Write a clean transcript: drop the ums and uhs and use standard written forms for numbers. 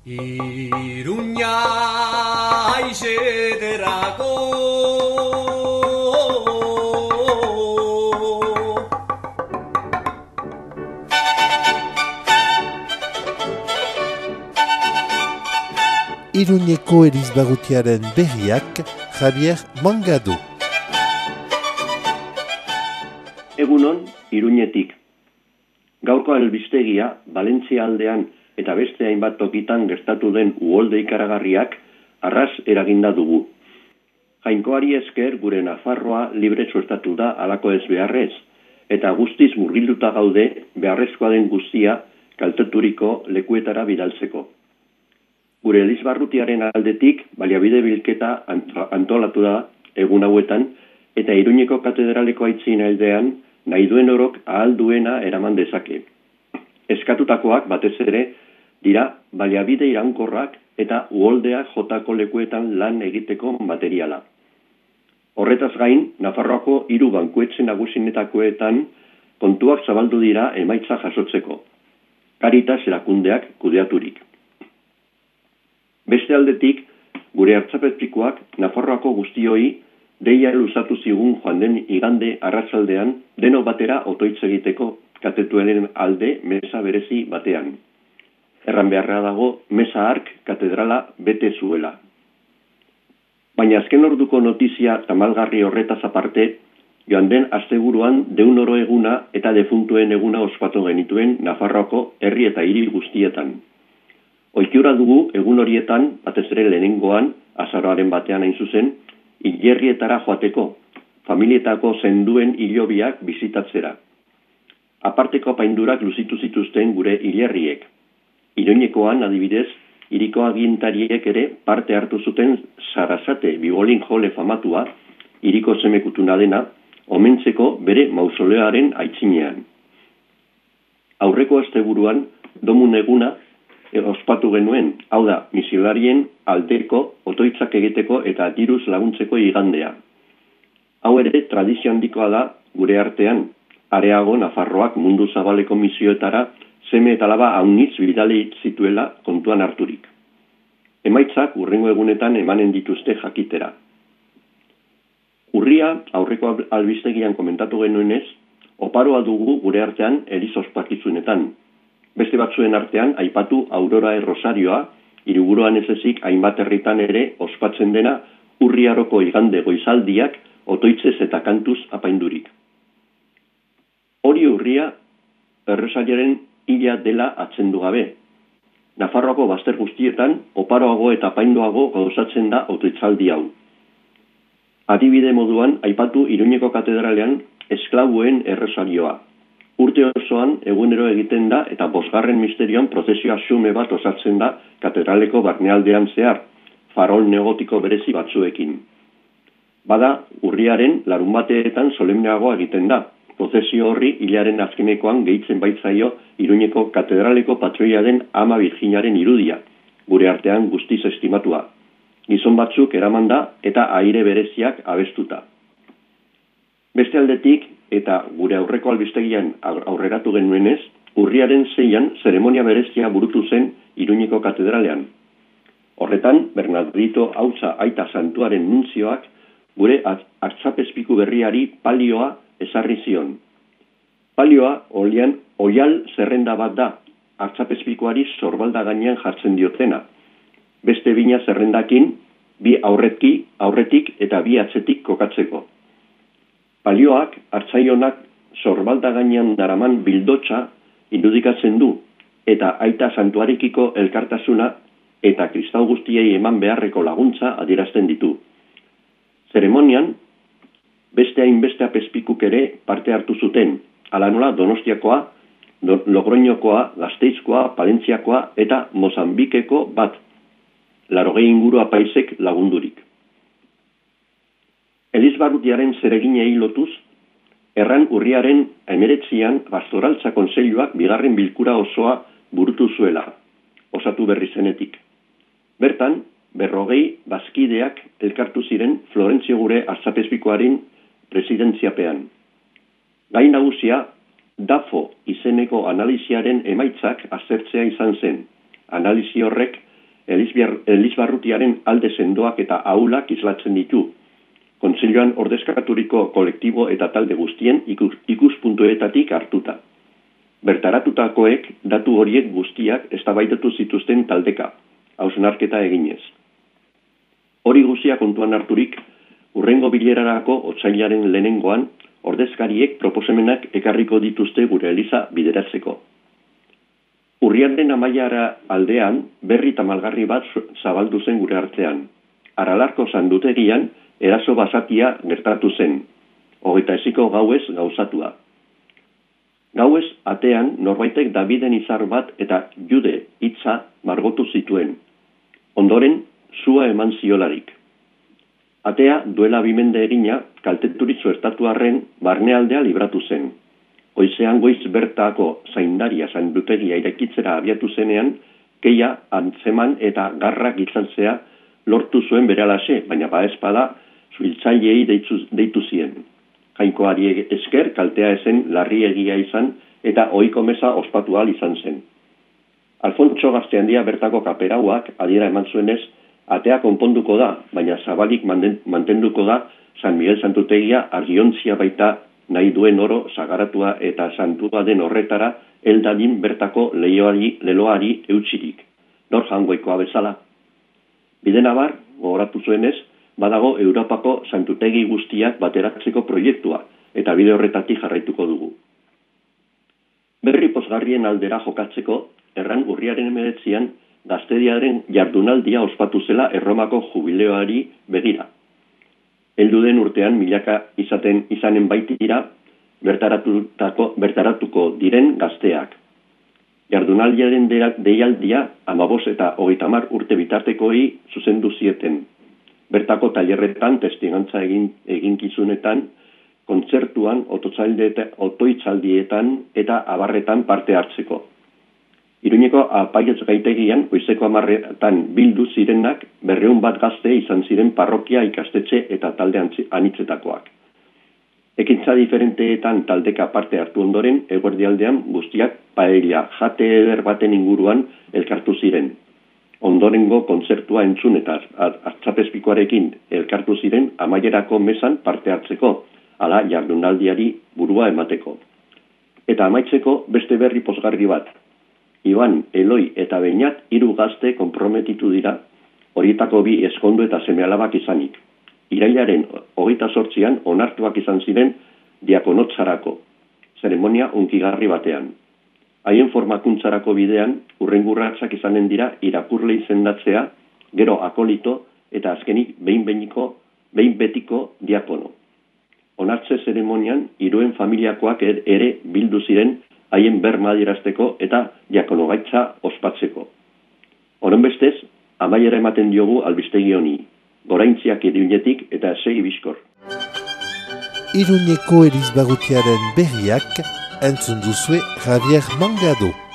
Iruña haizederako Iruñeko Elizbarrutiaren berriak Javier Mangado. Egunon, Iruñetik. Gaurko albistegia, Valentzia aldean eta beste hainbat tokitan gertatu den uholde ikaragarriak arras eraginda dugu. Jainkoari esker gure Nafarroa libre suertatu da halako ez beharrez, eta guztiz murgilduta gaude beharrezkoa den guztia kalteturiko lekuetara bidaltzeko. Gure Elizbarrutiaren aldetik baliabide bilketa antolatu da egun hauetan, eta Iruñeko katedraleko aitzin aldean nahi duen orok ahal duena eraman dezake. Eskatutakoak batez ere dira baliabide iraunkorrak eta uholdeak jotako lekuetan lan egiteko materiala. Horretaz gain, Nafarroako 3 bankuetxe nagusinetakoetan kontuak zabaldu dira emaitza jasotzeko. Caritas erakundeak kudeaturik. Beste aldetik, gure hartzapezpikuak Nafarroako guztioi deia luzatu zigun joan den igande arratsaldean deno batera otoitz egiteko katedralen alde mesa berezi batean. Erran beharra dago mesa hark katedrala bete zuela. Baina azken orduko notizia tamalgarri horretaz aparte, joan den asteburuan deunoro eguna eta defuntuen eguna ospatu genituen Nafarroako herri eta hiri guztietan. Ohitura dugu egun horietan, batez ere lehenengoan, azaroaren batean hain zuzen, hilerrietara joateko, familietako zenduen hilobiak bizitatzera. Aparteko apaindurak luzitu zituzten gure hilerriek. Iruñekoan, adibidez, hiriko agintariek ere parte hartu zuten Sarasate bibolin jole famatua, hiriko semekutuna dena, omentzeko bere mausoleoaren aitzinean. Aurreko asteburuan, domun eguna, ospatu genuen, hau da, misiolarien aldeko, otoitzak egiteko eta diruz laguntzeko igandea. Hau ere, tradizio handikoa da gure artean, areago Nafarroak mundu zabaleko misioetara seme eta alaba haunitz bidali zituela kontuan harturik. Emaitzak urrengo egunetan emanen dituzte jakitera. Urria, aurreko albistegian komentatu genuenez, oparoa dugu gure artean eliz ospakizunetan. Beste batzuen artean, aipatu Aurora Rosarioa, hiriburuan ez ezik hainbat herritan ere ospatzen dena urriaroko igande goizaldiak otoitzez eta kantuz apaindurik. Hori urria Errosariaren hila dela atzendu gabe. Nafarroako bazter guztietan oparoago eta apaindoago gauzatzen da otoitzaldi hau. Adibide moduan, aipatu Iruñeko katedralean esklabuen Errosarioa. Urte osoan egunero egiten da eta 5. misterioan prozesioa xume bat osatzen da katedraleko barnealdean zehar, farol neogotiko berezi batzuekin. Bada, urriaren larunbateetan solemneago egiten da. Prozesio horri hilaren azkenekoan gehitzen baitzaio Iruñeko katedraleko patroia den Ama Virginaren irudia, gure artean guztiz estimatua. Gizon batzuk eraman da eta aire bereziak abestuta. Beste aldetik, eta gure aurreko albistegian aurreratu genuenez, urriaren 6an zeremonia berezia burutu zen Iruñeko katedralean. Horretan, Bernardito Hautza Aita Santuaren nuntzioak gure hartzapezpiku berriari palioa ezarri zion. Palioa oial zerrenda bat da, hartzapezpikuari sorbalda gainean jartzen diotena. Beste bina zerrendakin, 2 aurretik eta 2 atzetik kokatzeko. Palioak hartzaionak sorbalda gainean daraman bildotxa irudikatzen du, eta Aita Santuarekiko elkartasuna eta kristau guztiei eman beharreko laguntza adierazten ditu. Zeremonian, beste hainbeste apezpikuk ere parte hartu zuten, hala nola Donostiakoa, Logroñokoa, Gasteizkoa, Palentziakoa eta Mozambikeko bat, 80 inguru apaizek lagundurik. Elizbarrutiaren zereginei lotuz, erran urriaren 19an Pastoraltza Kontseiluak 2. bilkura osoa burutu zuela, osatu berri zenetik. Bertan, 40 bazkideak elkartu ziren Florentzio gure hartzapezpikuaren presidentziapean. Gai nagusia, DAFO izeneko analiziaren emaitzak aztertzea izan zen. Analizi horrek Elizbarrutiaren alde sendoak eta ahulak islatzen ditu, Kontseiluan ordezkaturiko kolektibo eta talde guztien ikuspuntuetatik hartuta. Bertaratutakoek datu horiek guztiak eztabaidatu zituzten taldeka, hausnarketa eginez. Hori guztia kontuan harturik, hurrengo bilerarako otsailaren lehenengoan, ordezkariek proposamenak ekarriko dituzte gure eliza bideratzeko. Urriaren amaiara aldean, berri tamalgarri bat zabaldu zen gure artean. Aralarko sandutegian, eraso basatia gertatu zen, 25 gauez gauzatua. Gauez atean norbaitek Daviden izar bat eta Jude hitza margotu zituen. Ondoren, sua eman ziolarik. Atea duela 2 mende egina kalteturik zuertatu arren barnealdea libratu zen. Goizean goiz bertako zaindaria sandutegia irekitzera abiatu zenean, keia antzeman eta garrak itzaltzea lortu zuen berelase, baina baezpada suhiltzaileei deitu zien. Jainkoari esker kaltea ezen larriegia izan eta ohiko meza ospatu ahal izan zen. Alfontso Gazteandia bertako kaperauak adiera eman zuenez, atea konponduko da, baina zabalik mantenduko da San Miguel santutegia argiontzia baita nahi duen oro sagaratua eta santua den horretara heldadin bertako leloari eutsirik. Nor jangoikoa bezala. Bidenabar, gogoratu zuenez, badago Europako santutegi guztiak bateratzeko proiektua, eta bide horretatik jarraituko dugu. Berri pozgarrien aldera jokatzeko, erran urriaren 19an, gaztediaren jardunaldia ospatu zela Erromako jubileoari begira. Heldu den urtean milaka izanen baitira bertaratuko diren gazteak. Jardunaldiaren deialdia 15 eta 30 urte bitartekoei zuzendu zieten. Bertako tailerretan, testigantza eginkizunetan, kontzertuan, otoitzaldietan eta abarretan parte hartzeko. Iruñeko apaietz gaitegian, goizeko 10etan bildu zirenak 200 bat gazte izan ziren parrokia, ikastetxe eta talde anitzetakoak. Ekintza diferenteetan taldeka parte hartu ondoren, eguerdialdean guztiak paella jate eder baten inguruan elkartu ziren. Ondorengo kontzertua entzun eta artzapezpikoarekin elkartu ziren amaierako mesan parte hartzeko, ala jardunaldiari burua emateko. Eta amaitzeko beste berri pozgarri bat. Iban, Eloi eta Beñat 3 gazte konprometitu dira, horietako 2 ezkondu eta seme-alabak izanik. Irailaren 28an onartuak izan ziren diakonotzarako, zeremonia hunkigarri batean. Haien formakuntzarako bidean, hurrengurratsak izanen dira irakurle izendatzea, gero akolito eta azkenik behin betiko diakono. Onartze zeremonian, 3 familiakoak ere bildu ziren haien berma adierazteko eta diakonogaitza ospatzeko. Honenbestez, amaiera ematen diogu albistegi honi, goraintziak Iruñetik eta segi bizkor. Iruñeko Elizbarrutiaren berriak entzun duzue Javier Mangado.